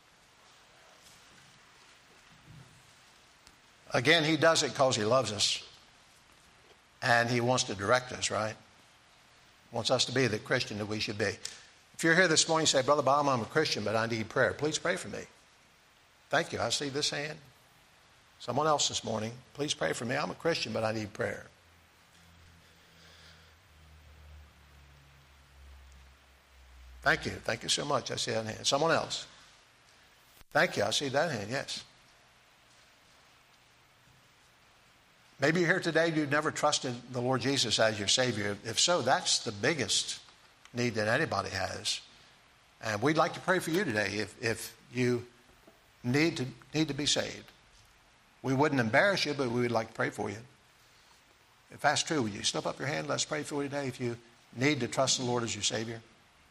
Again, he does it because he loves us. And he wants to direct us, right? Wants us to be the Christian that we should be. If you're here this morning and say, Brother Bob, I'm a Christian, but I need prayer. Please pray for me. Thank you. I see this hand. Someone else this morning. Please pray for me. I'm a Christian, but I need prayer. Thank you. Thank you so much. I see that hand. Someone else. Thank you. I see that hand. Yes. Maybe you're here today, you've never trusted the Lord Jesus as your Savior. If so, that's the biggest need that anybody has. And we'd like to pray for you today if, if you need to, need to be saved. We wouldn't embarrass you, but we would like to pray for you. If that's true, would you slip up your hand? Let's pray for you today if you need to trust the Lord as your Savior.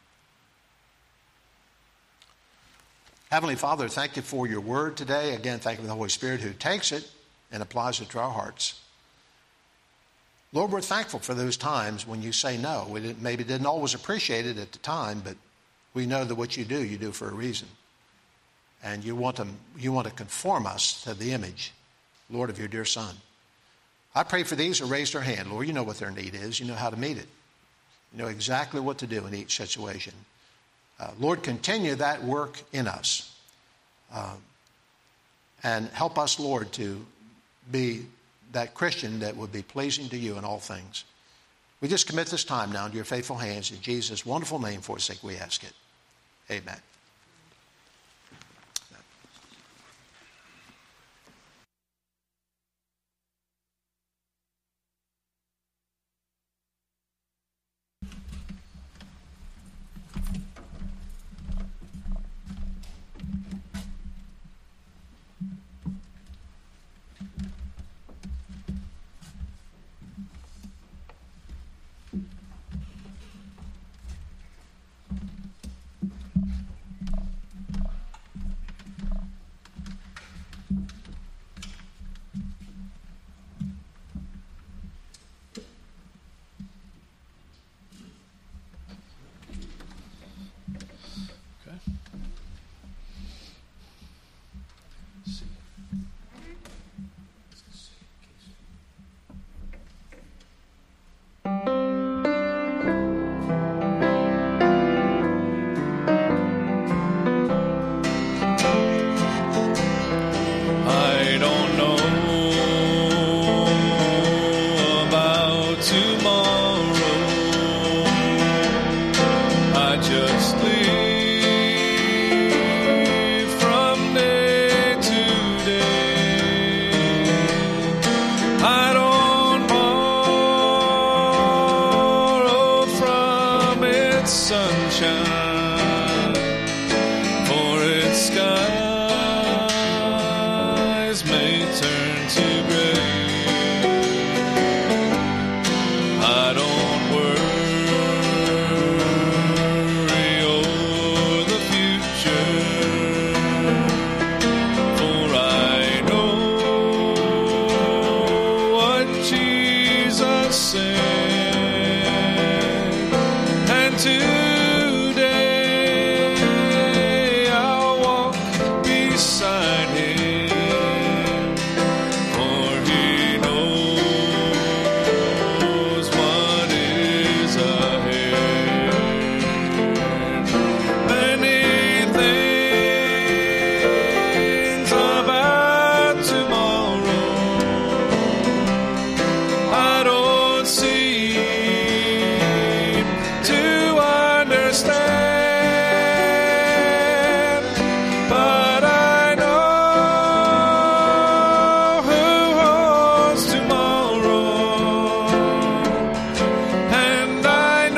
Heavenly Father, thank you for your word today. Again, thank you for the Holy Spirit who takes it and applies it to our hearts. Lord, we're thankful for those times when you say no. We didn't, maybe didn't always appreciate it at the time, but we know that what you do, you do for a reason. And you want to, you want to conform us to the image, Lord, of your dear Son. I pray for these who raised their hand. Lord, you know what their need is. You know how to meet it. You know exactly what to do in each situation. Uh, Lord, continue that work in us. Uh, and help us, Lord, to be that Christian that would be pleasing to you in all things. We just commit this time now into your faithful hands. In Jesus' wonderful name for his sake we ask it. Amen. its sunshine, for its skies may turn to gray. I don't worry o'er the future, for I know what Jesus said, and today I'll walk beside him, for he knows what is ahead. Many things about tomorrow I don't seem to understand, but I know who holds tomorrow, and I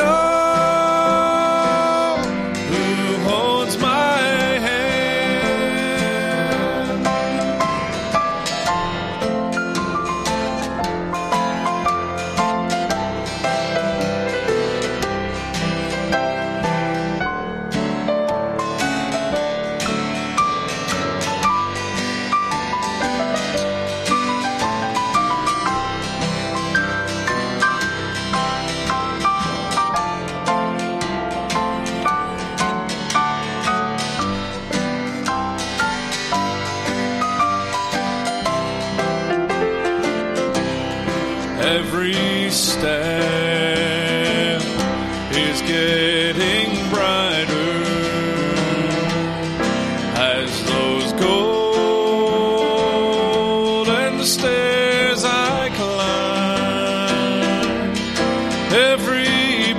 know who holds my hand. Every step is getting brighter as those golden stairs I climb. Every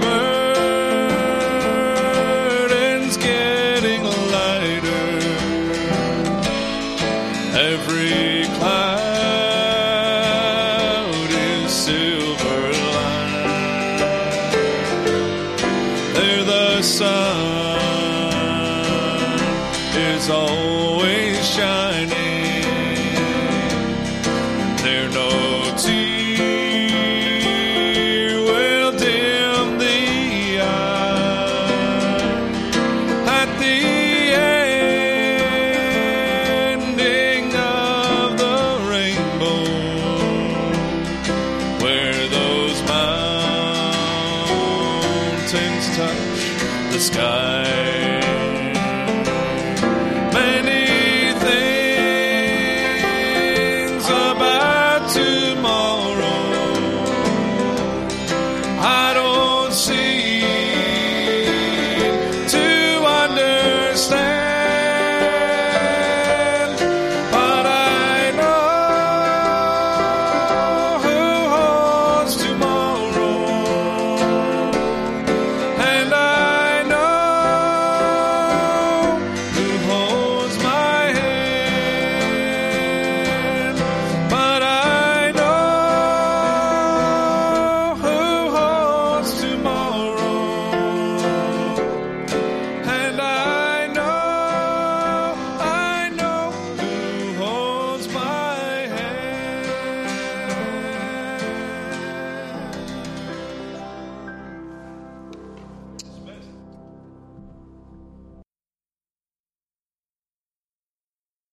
burden's getting lighter. Every cloud is silver lined. There the sun is always shining. There no tear will dim the eye. At the ending of the rainbow, where those mountains touch the sky,